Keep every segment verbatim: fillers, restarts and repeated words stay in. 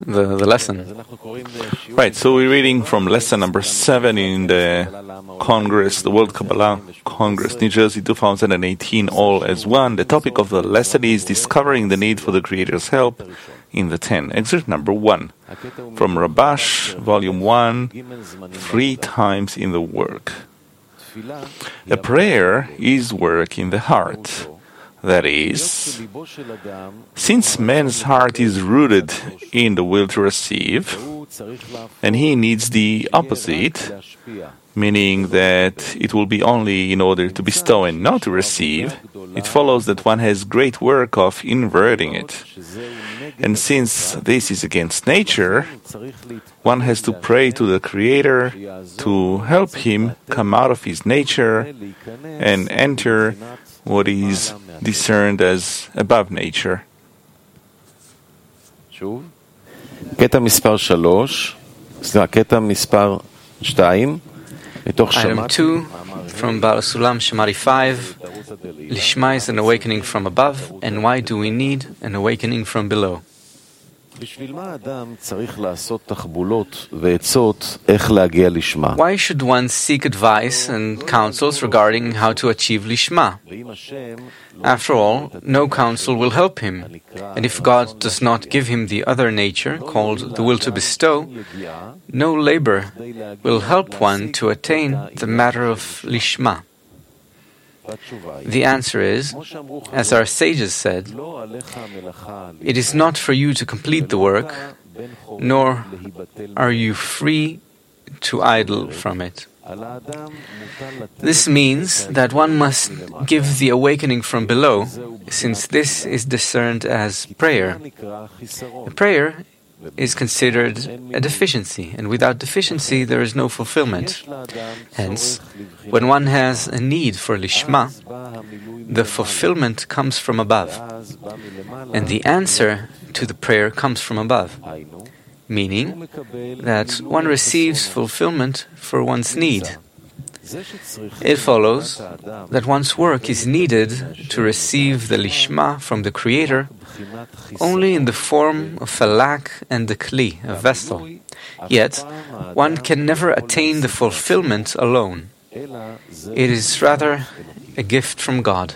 the, the lesson. Right, so we're reading from lesson number seven in the Congress, the World Kabbalah Congress, New Jersey two thousand eighteen, all as one. The topic of the lesson is discovering the need for the Creator's help in the ten. Excerpt number one from Rabash, volume one, three times in the work. A prayer is work in the heart. That is, since man's heart is rooted in the will to receive, and he needs the opposite, meaning that it will be only in order to bestow and not to receive, it follows that one has great work of inverting it. And since this is against nature, one has to pray to the Creator to help him come out of his nature and enter what is discerned as above nature. קטע מספר שלוש, סליחה, קטע מספר שתיים, מתוך Item שמעתי. two from Baal Sulam Shemari five. Lishma is an awakening from above, and why do we need an awakening from below? בשביל מה האדם צריך לעשות תחבולות ועצות איך להגיע לשמה? Why should one seek advice and counsels regarding how to achieve Lishma? After all, no counsel will help him, and if God does not give him the other nature, called the will to bestow, no labor will help one to attain the matter of Lishma. The answer is, as our sages said, it is not for you to complete the work, nor are you free to idle from it. This means that one must give the awakening from below, since this is discerned as prayer. A prayer is considered a deficiency, and without deficiency there is no fulfillment. Hence, when one has a need for lishma, the fulfillment comes from above, and the answer to the prayer comes from above, meaning that one receives fulfillment for one's need. It follows that one's work is needed to receive the lishma from the Creator only in the form of a lak and the kli, a vessel. Yet, one can never attain the fulfillment alone. It is rather a gift from God.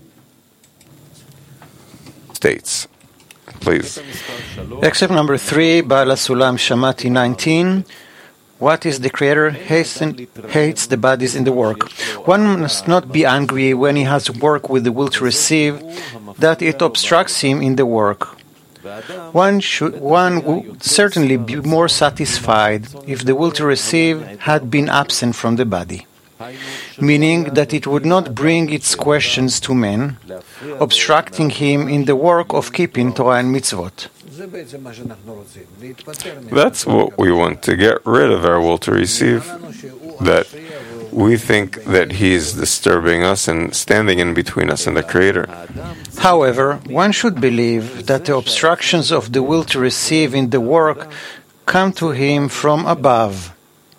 States, please. Except number three, Baal Sulam Shamati nineteen. What is the Creator hasten, hates the bodies in the work. One must not be angry when he has work with the will to receive, that it obstructs him in the work. One should, one would certainly be more satisfied if the will to receive had been absent from the body, meaning that it would not bring its questions to men, obstructing him in the work of keeping Torah and mitzvot. That's what we want, to get rid of our will to receive, that we think that he is disturbing us and standing in between us and the Creator. However, one should believe that the obstructions of the will to receive in the work come to him from above.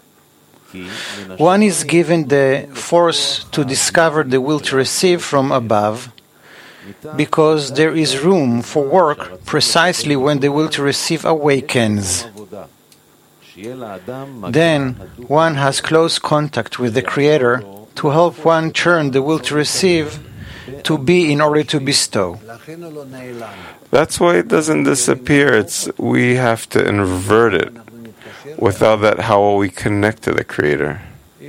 One is given the force to discover the will to receive from above, because there is room for work precisely when the will to receive awakens. Then one has close contact with the Creator to help one turn the will to receive to be in order to bestow. That's why it doesn't disappear. It's we have to invert it. Without that, how will we connect to the Creator?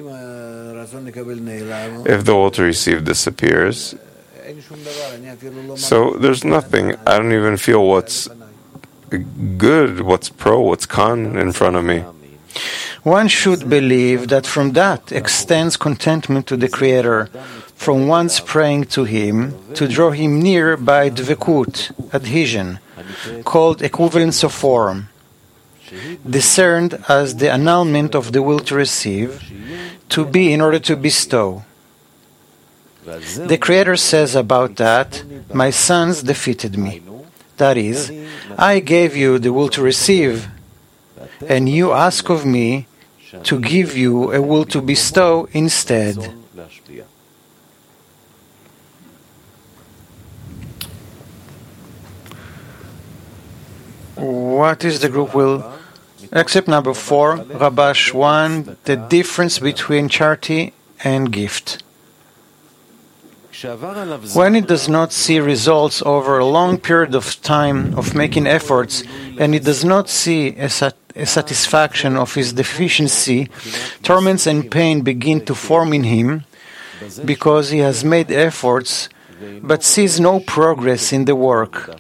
If the will to receive disappears, so there's nothing. I don't even feel what's good, what's pro, what's con in front of me. One should believe that from that extends contentment to the Creator, from one's praying to Him, to draw Him near by dvekut, adhesion, called equivalence of form, discerned as the annulment of the will to receive, to be in order to bestow. The Creator says about that, "My sons defeated me." That is, I gave you the will to receive, and you ask of me to give you a will to bestow instead. What is the group will? Except number four, Rabash one, the difference between charity and gift. When it does not see results over a long period of time of making efforts, and it does not see a, sat- a satisfaction of his deficiency, torments and pain begin to form in him because he has made efforts but sees no progress in the work.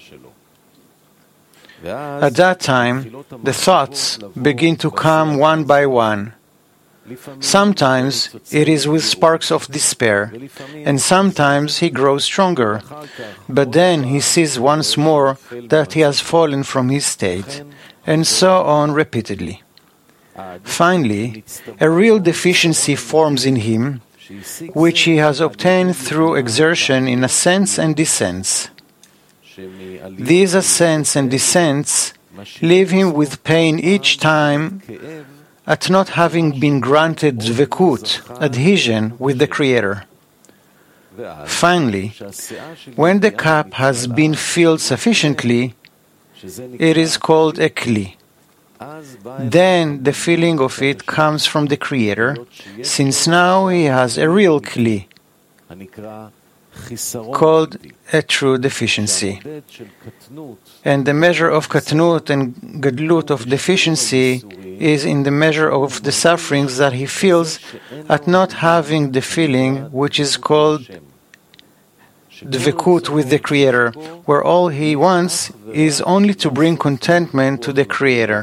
At that time, the thoughts begin to come one by one. Sometimes it is with sparks of despair, and sometimes he grows stronger, but then he sees once more that he has fallen from his state, and so on repeatedly. Finally, a real deficiency forms in him, which he has obtained through exertion in ascents and descents. These ascents and descents leave him with pain each time at not having been granted dvekut, adhesion with the Creator. Finally, when the cup has been filled sufficiently, it is called a kli. Then the filling of it comes from the Creator, since now he has a real kli, called a true deficiency. And the measure of katnut and gadlut of deficiency is in the measure of the sufferings that he feels at not having the feeling which is called dvekut with the Creator, where all he wants is only to bring contentment to the Creator.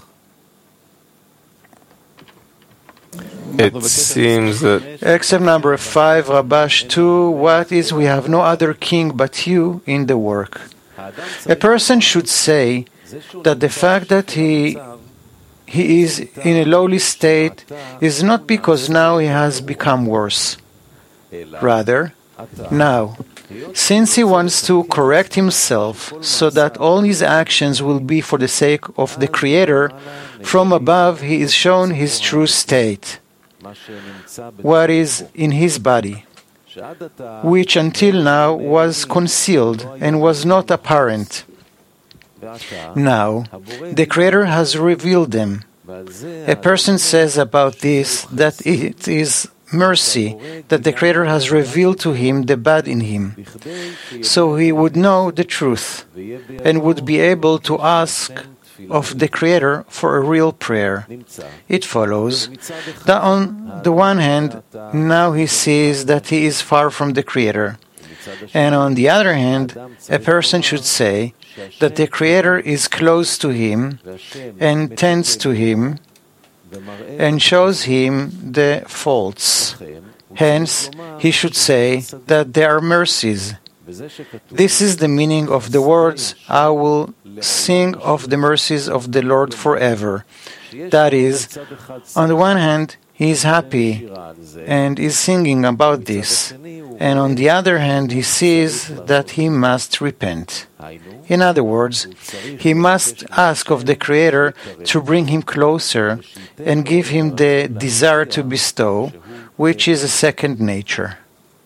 It seems that Except number five, Rabash two, what is we have no other king but you in the work. A person should say that the fact that he he is in a lowly state is not because now he has become worse. Rather, now, since he wants to correct himself so that all his actions will be for the sake of the Creator, from above he is shown his true state, what is in his body, which until now was concealed and was not apparent. Now, the Creator has revealed them. A person says about this that it is mercy that the Creator has revealed to him the bad in him, so he would know the truth and would be able to ask of the Creator for a real prayer. It follows that on the one hand, now he sees that he is far from the Creator, and on the other hand, a person should say that the Creator is close to him and tends to him and shows him the faults. Hence, he should say that there are mercies. This is the meaning of the words, I will sing of the mercies of the Lord forever. That is, on the one hand, he is happy and is singing about this, and on the other hand, he sees that he must repent. In other words, he must ask of the Creator to bring him closer and give him the desire to bestow, which is a second nature.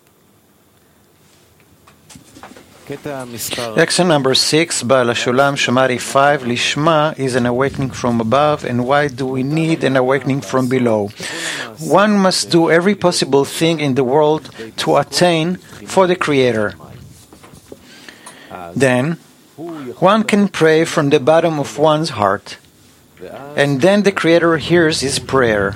Lesson number six, Baal HaShulam Shamari five, Lishma is an awakening from above, and why do we need an awakening from below? One must do every possible thing in the world to attain for the Creator. Then, one can pray from the bottom of one's heart, and then the Creator hears his prayer.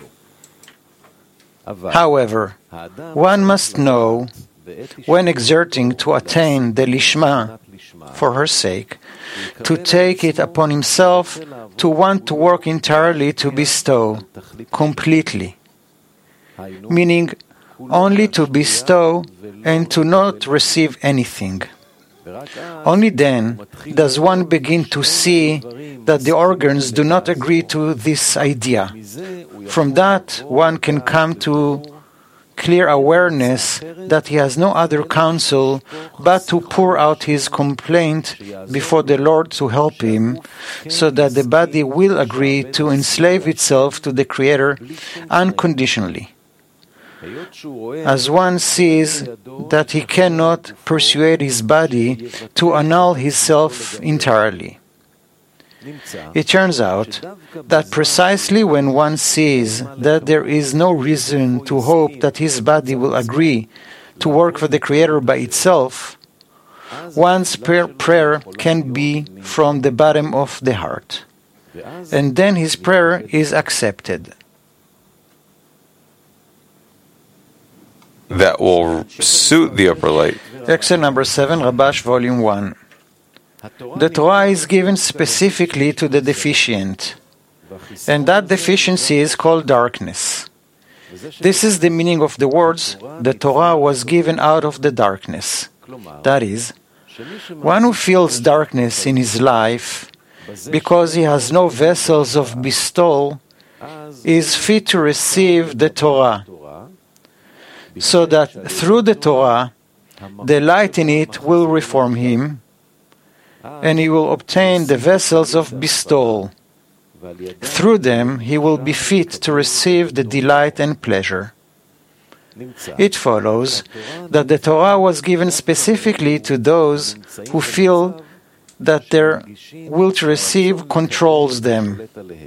However, one must know, when exerting to attain the Lishma for her sake, to take it upon himself to want to work entirely to bestow, completely, meaning only to bestow and to not receive anything. Only then does one begin to see that the organs do not agree to this idea. From that, one can come to clear awareness that he has no other counsel but to pour out his complaint before the Lord to help him, so that the body will agree to enslave itself to the Creator unconditionally. As one sees that he cannot persuade his body to annul himself entirely. It turns out that precisely when one sees that there is no reason to hope that his body will agree to work for the Creator by itself, one's prayer can be from the bottom of the heart, and then his prayer is accepted. That will suit the upper light. Excerpt number seven, Rabash, volume one. The Torah is given specifically to the deficient, and that deficiency is called darkness. This is the meaning of the words, the Torah was given out of the darkness. That is, one who feels darkness in his life because he has no vessels of bestowal is fit to receive the Torah, so that through the Torah, the light in it will reform him, and he will obtain the vessels of bestowal. Through them, he will be fit to receive the delight and pleasure. It follows that the Torah was given specifically to those who feel that their will to receive controls them.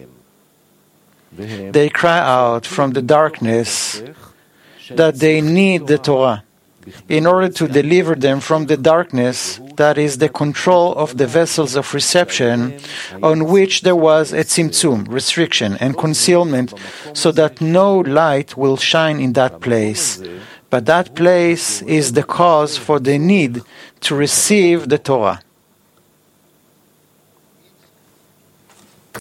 They cry out from the darkness that they need the Torah in order to deliver them from the darkness, that is, the control of the vessels of reception, on which there was a tzimtzum, restriction, and concealment, so that no light will shine in that place. But that place is the cause for the need to receive the Torah.